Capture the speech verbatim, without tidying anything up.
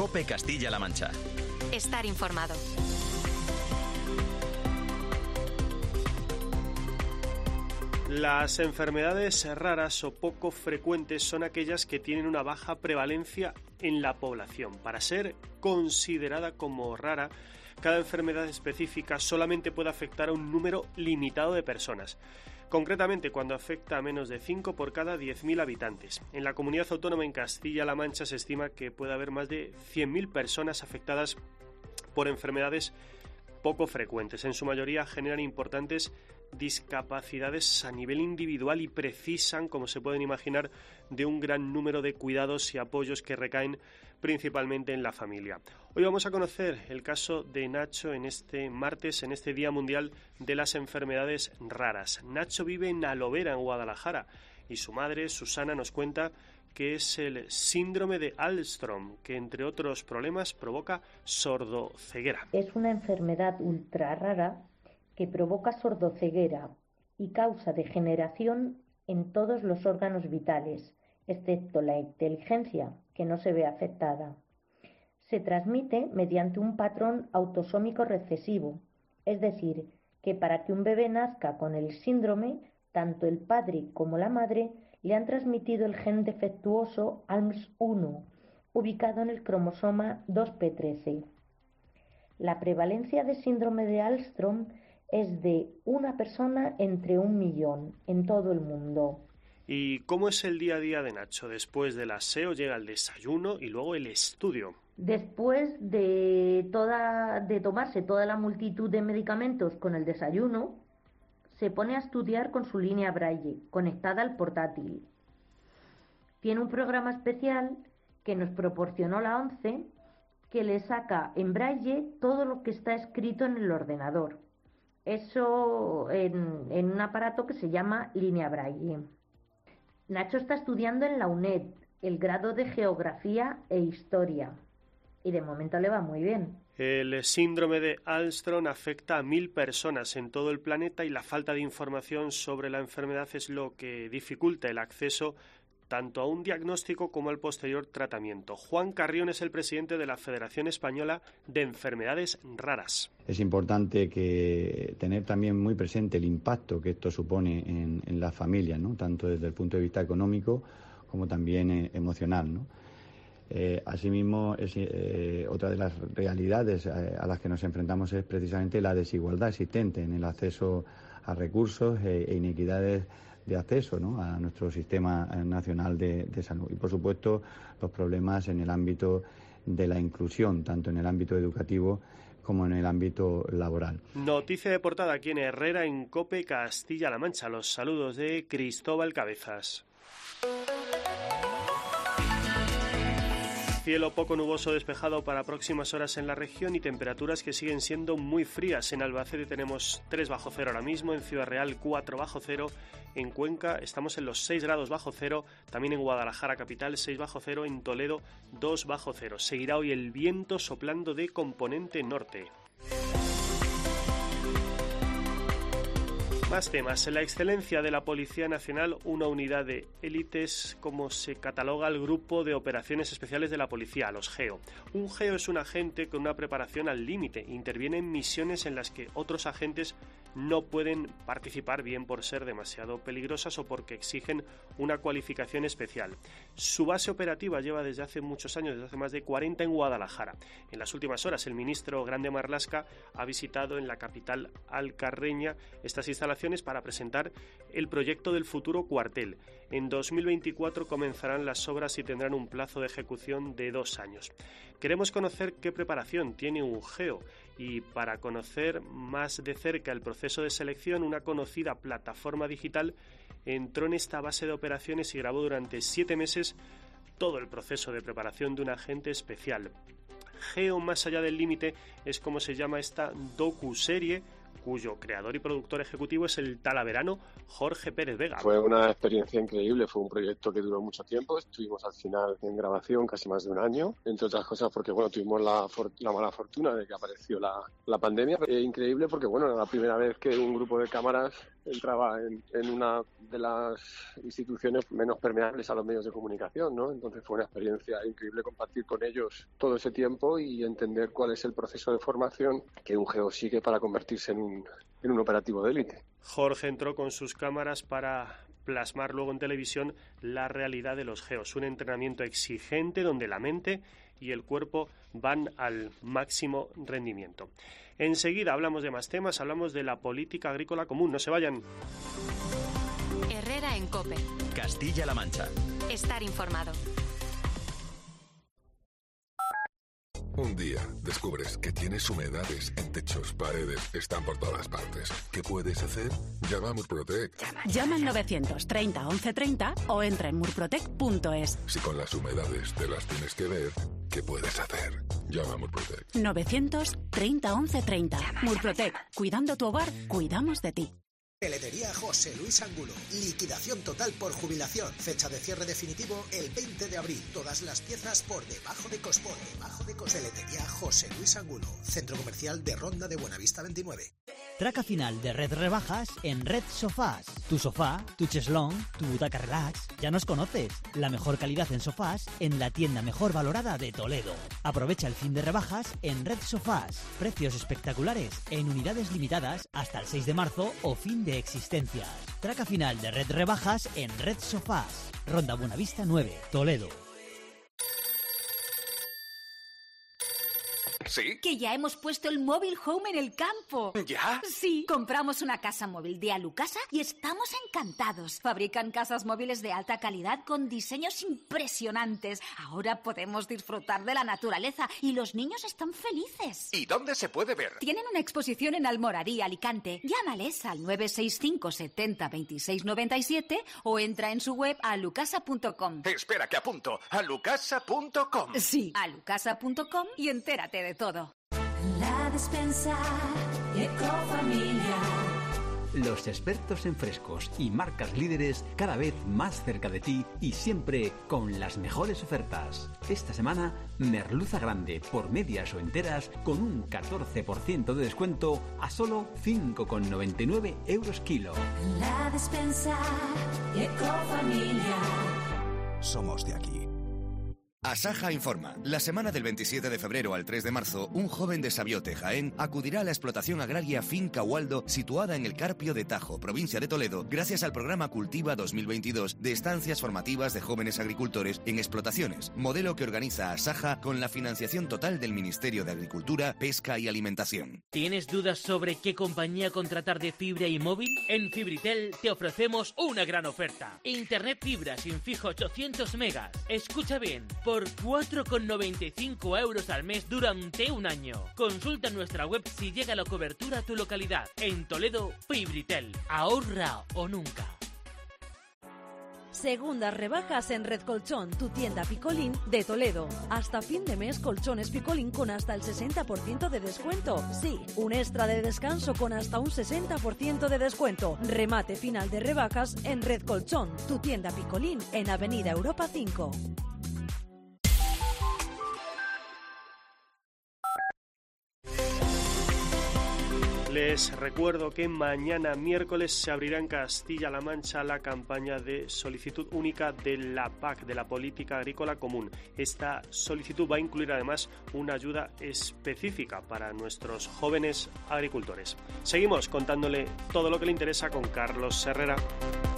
COPE Castilla-La Mancha. Estar informado. Las enfermedades raras o poco frecuentes son aquellas que tienen una baja prevalencia en la población. Para ser considerada como rara, cada enfermedad específica solamente puede afectar a un número limitado de personas. Concretamente, cuando afecta a menos de cinco por cada diez mil habitantes. En la comunidad autónoma en Castilla-La Mancha se estima que puede haber más de cien mil personas afectadas por enfermedades poco frecuentes. En su mayoría generan importantes discapacidades a nivel individual y precisan, como se pueden imaginar, de un gran número de cuidados y apoyos que recaen principalmente en la familia. Hoy vamos a conocer el caso de Nacho en este martes, en este Día Mundial de las Enfermedades Raras. Nacho vive en Alovera, en Guadalajara, y su madre, Susana, nos cuenta que es el síndrome de Alström, que entre otros problemas provoca sordoceguera. Es una enfermedad ultra rara que provoca sordoceguera y causa degeneración en todos los órganos vitales, excepto la inteligencia, que no se ve afectada. Se transmite mediante un patrón autosómico recesivo, es decir, que para que un bebé nazca con el síndrome, tanto el padre como la madre le han transmitido el gen defectuoso A L M S uno, ubicado en el cromosoma dos p trece. La prevalencia de síndrome de Alström es de una persona entre un millón en todo el mundo. ¿Y cómo es el día a día de Nacho? Después del aseo llega el desayuno y luego el estudio. Después de, toda, de tomarse toda la multitud de medicamentos con el desayuno, se pone a estudiar con su línea Braille, conectada al portátil. Tiene un programa especial que nos proporcionó la ONCE, que le saca en Braille todo lo que está escrito en el ordenador. Eso en, en un aparato que se llama línea Braille. Nacho está estudiando en la UNED el grado de Geografía e Historia y de momento le va muy bien. El síndrome de Alström afecta a mil personas en todo el planeta y la falta de información sobre la enfermedad es lo que dificulta el acceso tanto a un diagnóstico como al posterior tratamiento. Juan Carrión es el presidente de la Federación Española de Enfermedades Raras. Es importante que tener también muy presente el impacto que esto supone en, en las familias, ¿no? Tanto desde el punto de vista económico como también eh, emocional, ¿no? Eh, asimismo, es, eh, otra de las realidades eh, a las que nos enfrentamos es precisamente la desigualdad existente en el acceso a recursos e, e inequidades de acceso, ¿no?, a nuestro sistema nacional de, de salud. Y, por supuesto, los problemas en el ámbito de la inclusión, tanto en el ámbito educativo como en el ámbito laboral. Noticia de portada aquí en Herrera, en COPE Castilla-La Mancha. Los saludos de Cristóbal Cabezas. Cielo poco nuboso despejado para próximas horas en la región y temperaturas que siguen siendo muy frías. En Albacete tenemos tres bajo cero ahora mismo, en Ciudad Real cuatro bajo cero, en Cuenca estamos en los seis grados bajo cero, también en Guadalajara capital seis bajo cero, en Toledo dos bajo cero. Seguirá hoy el viento soplando de componente norte. Más temas. La excelencia de la Policía Nacional, una unidad de élites, como se cataloga el Grupo de Operaciones Especiales de la Policía, los GEO. Un GEO es un agente con una preparación al límite. Interviene en misiones en las que otros agentes no pueden participar, bien por ser demasiado peligrosas o porque exigen una cualificación especial. Su base operativa lleva desde hace muchos años, desde hace más de cuarenta, en Guadalajara. En las últimas horas, el ministro Grande Marlaska ha visitado en la capital alcarreña estas instalaciones para presentar el proyecto del futuro cuartel. En dos mil veinticuatro comenzarán las obras y tendrán un plazo de ejecución de dos años. Queremos conocer qué preparación tiene un GEO y para conocer más de cerca el proceso de selección, una conocida plataforma digital entró en esta base de operaciones y grabó durante siete meses todo el proceso de preparación de un agente especial. GEO más allá del límite es como se llama esta docuserie cuyo creador y productor ejecutivo es el talaverano Jorge Pérez Vega. Fue una experiencia increíble, fue un proyecto que duró mucho tiempo, estuvimos al final en grabación casi más de un año, entre otras cosas porque bueno, tuvimos la, for- la mala fortuna de que apareció la, la pandemia. Eh, increíble porque bueno, era la primera vez que un grupo de cámaras entraba en, en una de las instituciones menos permeables a los medios de comunicación, ¿no? Entonces fue una experiencia increíble compartir con ellos todo ese tiempo y entender cuál es el proceso de formación que un geo sigue para convertirse en un, en un operativo de élite. Jorge entró con sus cámaras para plasmar luego en televisión la realidad de los geos, un entrenamiento exigente donde la mente y el cuerpo van al máximo rendimiento. Enseguida hablamos de más temas, hablamos de la política agrícola común, no se vayan. Herrera en COPE. Castilla-La Mancha. Estar informado. Un día descubres que tienes humedades en techos, paredes, están por todas partes. ¿Qué puedes hacer? Llama a Murprotec. Llama al novecientos treinta once treinta o entra en murprotec punto es. Si con las humedades te las tienes que ver, ¿qué puedes hacer? Llama a Murprotec. novecientos treinta once treinta. Murprotec. Cuidando tu hogar, cuidamos de ti. Peletería José Luis Angulo. Liquidación total por jubilación. Fecha de cierre definitivo el veinte de abril. Todas las piezas por debajo de coste. Por debajo de coste. Peletería José Luis Angulo. Centro Comercial de Ronda de Buenavista veintinueve. Traca final de Red Rebajas en Red Sofás. Tu sofá, tu cheslón, tu butaca relax. Ya nos conoces. La mejor calidad en sofás en la tienda mejor valorada de Toledo. Aprovecha el fin de rebajas en Red Sofás. Precios espectaculares en unidades limitadas hasta el seis de marzo o fin de existencias. Traca final de Red Rebajas en Red Sofás. Ronda Buenavista nueve, Toledo. ¿Sí? Que ya hemos puesto el móvil home en el campo. ¿Ya? Sí, compramos una casa móvil de Alucasa y estamos encantados. Fabrican casas móviles de alta calidad con diseños impresionantes. Ahora podemos disfrutar de la naturaleza y los niños están felices. ¿Y dónde se puede ver? Tienen una exposición en Almoradí, Alicante. Llámales al nueve seis cinco setenta veintiséis noventa y siete o entra en su web alucasa punto com. Espera que apunto. alucasa punto com. Sí, alucasa punto com y entérate de todo. La despensa Ecofamilia. Los expertos en frescos y marcas líderes cada vez más cerca de ti y siempre con las mejores ofertas. Esta semana, merluza grande por medias o enteras con un catorce por ciento de descuento a solo cinco con noventa y nueve euros kilo. La despensa Ecofamilia. Somos de aquí. Asaja informa. La semana del veintisiete de febrero al tres de marzo, un joven de Sabiote, Jaén, acudirá a la explotación agraria Finca Waldo, situada en el Carpio de Tajo, provincia de Toledo, gracias al programa Cultiva dos mil veintidós de estancias formativas de jóvenes agricultores en explotaciones, modelo que organiza Asaja con la financiación total del Ministerio de Agricultura, Pesca y Alimentación. ¿Tienes dudas sobre qué compañía contratar de fibra y móvil? En Fibritel te ofrecemos una gran oferta. Internet fibra sin fijo ochocientos megas. Escucha bien, por por cuatro con noventa y cinco euros al mes durante un año. Consulta nuestra web si llega la cobertura a tu localidad. En Toledo, Fibritel. Ahorra o nunca. Segundas rebajas en Red Colchón, tu tienda Picolín de Toledo. Hasta fin de mes, colchones Picolín con hasta el sesenta por ciento de descuento. Sí, un extra de descanso con hasta un sesenta por ciento de descuento. Remate final de rebajas en Red Colchón, tu tienda Picolín en Avenida Europa cinco. Les recuerdo que mañana miércoles se abrirá en Castilla-La Mancha la campaña de solicitud única de la P A C, de la Política Agrícola Común. Esta solicitud va a incluir además una ayuda específica para nuestros jóvenes agricultores. Seguimos contándole todo lo que le interesa con Carlos Herrera.